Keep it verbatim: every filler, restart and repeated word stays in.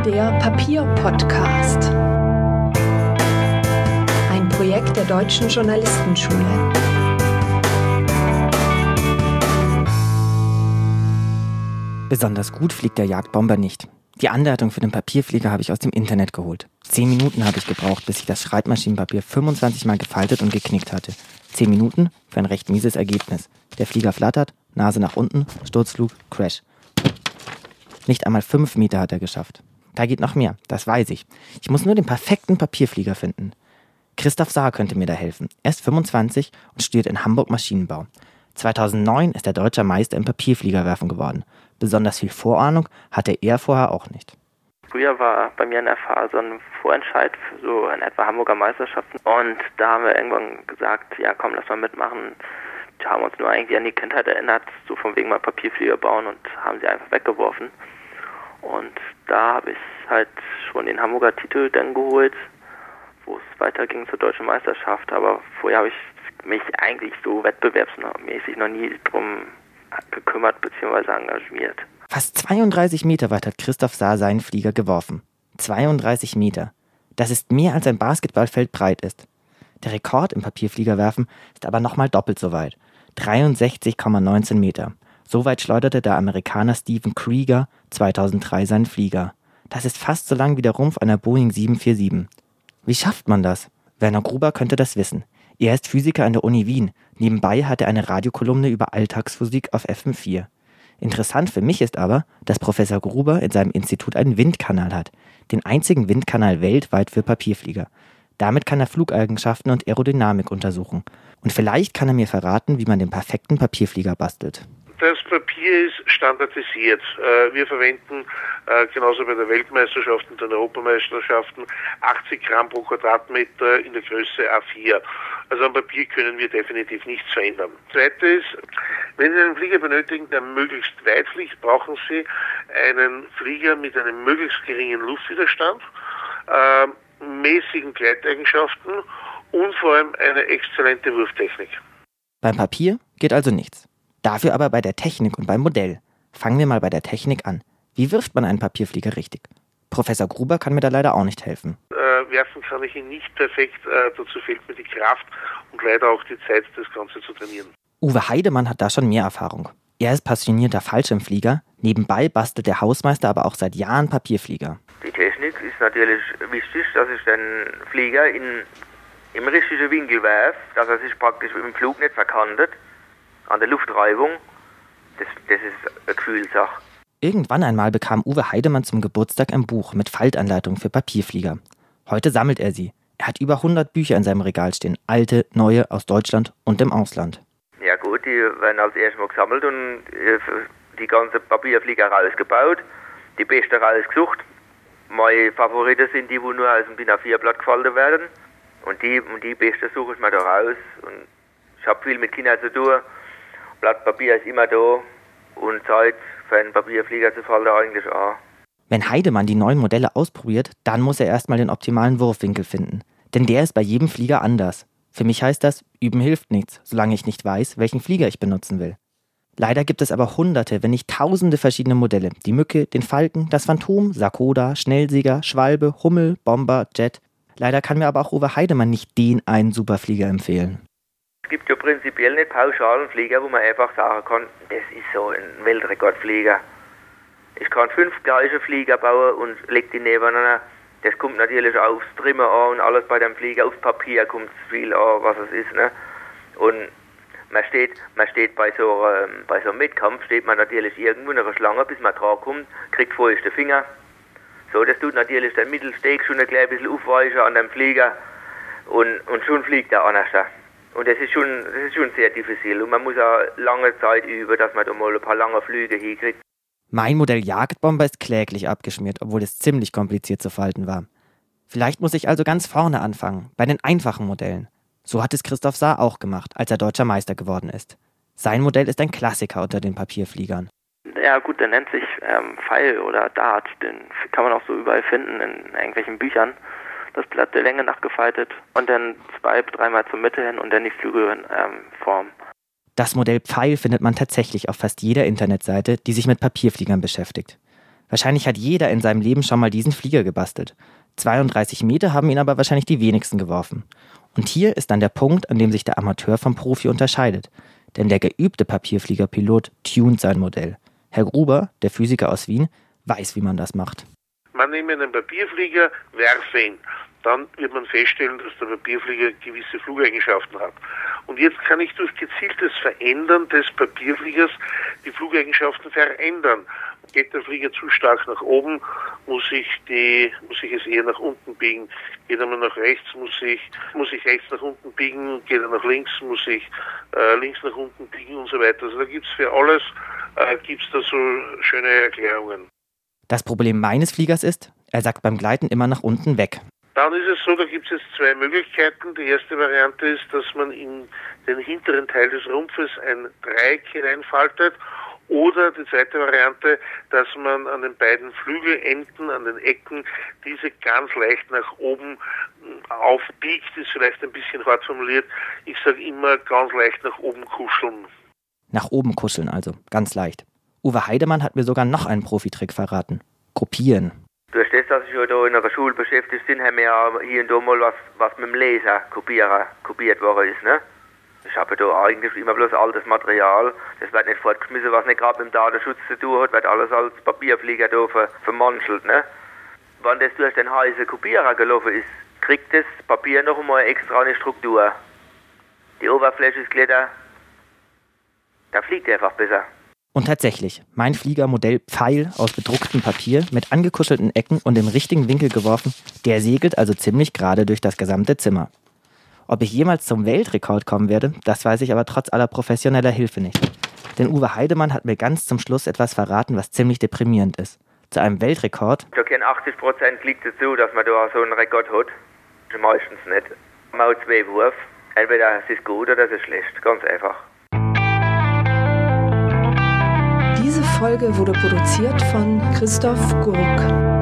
Der Papier-Podcast. Ein Projekt der Deutschen Journalistenschule. Besonders gut fliegt der Jagdbomber nicht. Die Anleitung für den Papierflieger habe ich aus dem Internet geholt. Zehn Minuten habe ich gebraucht, bis ich das Schreibmaschinenpapier fünfundzwanzig Mal gefaltet und geknickt hatte. Zehn Minuten für ein recht mieses Ergebnis. Der Flieger flattert, Nase nach unten, Sturzflug, Crash. Nicht einmal fünf Meter hat er geschafft. Da geht noch mehr, das weiß ich. Ich muss nur den perfekten Papierflieger finden. Christoph Saar könnte mir da helfen. Er ist fünfundzwanzig und studiert in Hamburg Maschinenbau. zweitausendneun ist er deutscher Meister im Papierfliegerwerfen geworden. Besonders viel Vorahnung hatte er vorher auch nicht. Früher war bei mir in der Phase ein Vorentscheid für so in etwa Hamburger Meisterschaften. Und da haben wir irgendwann gesagt, ja komm, lass mal mitmachen. Wir haben uns nur eigentlich an die Kindheit erinnert, so von wegen mal Papierflieger bauen und haben sie einfach weggeworfen. Und da habe ich halt schon den Hamburger Titel dann geholt, wo es weiterging zur deutschen Meisterschaft. Aber vorher habe ich mich eigentlich so wettbewerbsmäßig noch nie drum gekümmert bzw. engagiert. Fast zweiunddreißig Meter weit hat Christoph Saar seinen Flieger geworfen. zweiunddreißig Meter. Das ist mehr als ein Basketballfeld breit ist. Der Rekord im Papierfliegerwerfen ist aber nochmal doppelt so weit. dreiundsechzig Komma neunzehn Meter. So weit schleuderte der Amerikaner Stephen Krieger zweitausenddrei seinen Flieger. Das ist fast so lang wie der Rumpf einer Boeing sieben vier sieben. Wie schafft man das? Werner Gruber könnte das wissen. Er ist Physiker an der Uni Wien. Nebenbei hat er eine Radiokolumne über Alltagsphysik auf F M vier. Interessant für mich ist aber, dass Professor Gruber in seinem Institut einen Windkanal hat. Den einzigen Windkanal weltweit für Papierflieger. Damit kann er Flugeigenschaften und Aerodynamik untersuchen. Und vielleicht kann er mir verraten, wie man den perfekten Papierflieger bastelt. Das Papier ist standardisiert. Wir verwenden genauso bei der Weltmeisterschaft und den Europameisterschaften achtzig Gramm pro Quadratmeter in der Größe A vier. Also am Papier können wir definitiv nichts verändern. Zweites, wenn Sie einen Flieger benötigen, der möglichst weit fliegt, brauchen Sie einen Flieger mit einem möglichst geringen Luftwiderstand, äh, mäßigen Gleiteigenschaften und vor allem eine exzellente Wurftechnik. Beim Papier geht also nichts. Dafür aber bei der Technik und beim Modell. Fangen wir mal bei der Technik an. Wie wirft man einen Papierflieger richtig? Professor Gruber kann mir da leider auch nicht helfen. Äh, werfen kann ich ihn nicht perfekt, äh, dazu fehlt mir die Kraft und leider auch die Zeit, das Ganze zu trainieren. Uwe Heidemann hat da schon mehr Erfahrung. Er ist passionierter Fallschirmflieger, nebenbei bastelt der Hausmeister aber auch seit Jahren Papierflieger. Die Technik ist natürlich wichtig, dass ich den Flieger in, im richtigen Winkel werfe, dass er sich praktisch im Flug nicht verkantet. An der Luftreibung, das, das ist eine Gefühlssache. Irgendwann einmal bekam Uwe Heidemann zum Geburtstag ein Buch mit Faltanleitung für Papierflieger. Heute sammelt er sie. Er hat über hundert Bücher in seinem Regal stehen, alte, neue, aus Deutschland und dem Ausland. Ja gut, die werden als erstes mal gesammelt und die ganze Papierflieger rausgebaut, die besten rausgesucht. Meine Favoriten sind die, die nur aus dem D I N A vier Blatt gefaltet werden. Und die, und die besten suche ich mir da raus. Und ich habe viel mit Kindern zu tun. Blatt Papier ist immer da und Zeit für einen Papierflieger zu falten eigentlich auch. Wenn Heidemann die neuen Modelle ausprobiert, dann muss er erstmal den optimalen Wurfwinkel finden. Denn der ist bei jedem Flieger anders. Für mich heißt das, üben hilft nichts, solange ich nicht weiß, welchen Flieger ich benutzen will. Leider gibt es aber hunderte, wenn nicht tausende verschiedene Modelle. Die Mücke, den Falken, das Phantom, Sarkoda, Schnellsieger, Schwalbe, Hummel, Bomber, Jet. Leider kann mir aber auch Uwe Heidemann nicht den einen Superflieger empfehlen. Es gibt ja prinzipiell nicht pauschalen Flieger, wo man einfach sagen kann, das ist so ein Weltrekordflieger. Ich kann fünf gleiche Flieger bauen und leg die nebeneinander. Das kommt natürlich aufs Trimmen an und alles bei dem Flieger. Aufs Papier kommt viel an, was es ist. Ne? Und man steht, man steht bei so, ähm, bei so einem Wettkampf, steht man natürlich irgendwo in einer Schlange, bis man dran kommt, kriegt feuchte Finger. So, das tut natürlich den Mittelsteg schon ein klein bisschen aufweichen an dem Flieger und, und schon fliegt er anders. Und das ist schon, das ist schon sehr diffizil und man muss auch lange Zeit üben, dass man da mal ein paar lange Flüge hinkriegt. Mein Modell Jagdbomber ist kläglich abgeschmiert, obwohl es ziemlich kompliziert zu falten war. Vielleicht muss ich also ganz vorne anfangen, bei den einfachen Modellen. So hat es Christoph Saar auch gemacht, als er deutscher Meister geworden ist. Sein Modell ist ein Klassiker unter den Papierfliegern. Ja gut, der nennt sich ähm, Pfeil oder Dart, den kann man auch so überall finden in irgendwelchen Büchern. Das Blatt der Länge nachgefaltet und dann zwei, dreimal zur Mitte hin und dann die Flügel in ähm, Form. Das Modell Pfeil findet man tatsächlich auf fast jeder Internetseite, die sich mit Papierfliegern beschäftigt. Wahrscheinlich hat jeder in seinem Leben schon mal diesen Flieger gebastelt. zweiunddreißig Meter haben ihn aber wahrscheinlich die wenigsten geworfen. Und hier ist dann der Punkt, an dem sich der Amateur vom Profi unterscheidet. Denn der geübte Papierfliegerpilot tunt sein Modell. Herr Gruber, der Physiker aus Wien, weiß, wie man das macht. Man nehme einen Papierflieger, werfe ihn. Dann wird man feststellen, dass der Papierflieger gewisse Flugeigenschaften hat. Und jetzt kann ich durch gezieltes Verändern des Papierfliegers die Flugeigenschaften verändern. Geht der Flieger zu stark nach oben, muss ich die, muss ich es eher nach unten biegen. Geht er mal nach rechts, muss ich, muss ich rechts nach unten biegen. Geht er nach links, muss ich äh, links nach unten biegen und so weiter. Also da gibt's für alles, äh, gibt's da so schöne Erklärungen. Das Problem meines Fliegers ist, er sackt beim Gleiten immer nach unten weg. Dann ist es so, da gibt es jetzt zwei Möglichkeiten. Die erste Variante ist, dass man in den hinteren Teil des Rumpfes ein Dreieck hineinfaltet. Oder die zweite Variante, dass man an den beiden Flügelenden, an den Ecken, diese ganz leicht nach oben aufbiegt. Ist vielleicht ein bisschen hart formuliert. Ich sage immer ganz leicht nach oben kuscheln. Nach oben kuscheln also, ganz leicht. Uwe Heidemann hat mir sogar noch einen Profitrick verraten. Gruppieren. Durch das, dass ich ja da in einer Schule beschäftigt bin, haben wir ja hier und da mal was, was mit dem Laser kopieren, kopiert worden ist, ne? Ich habe da eigentlich immer bloß altes Material. Das wird nicht fortgeschmissen, was nicht gerade mit dem Datenschutz zu tun hat, wird alles als Papierflieger da ver, vermanschelt, ne? Wenn das durch den heißen Kopierer gelaufen ist, kriegt das Papier noch einmal extra eine Struktur. Die Oberfläche ist glatter, da fliegt er einfach besser. Und tatsächlich, mein Fliegermodell Pfeil aus bedrucktem Papier mit angekuschelten Ecken und im richtigen Winkel geworfen, der segelt also ziemlich gerade durch das gesamte Zimmer. Ob ich jemals zum Weltrekord kommen werde, das weiß ich aber trotz aller professioneller Hilfe nicht. Denn Uwe Heidemann hat mir ganz zum Schluss etwas verraten, was ziemlich deprimierend ist. Zu einem Weltrekord... Da kennen achtzig Prozent liegt dazu, dass man da so einen Rekord hat. Meistens nicht. Man hat zwei Wurf. Entweder es ist gut oder es ist schlecht. Ganz einfach. Diese Folge wurde produziert von Christoph Gurk.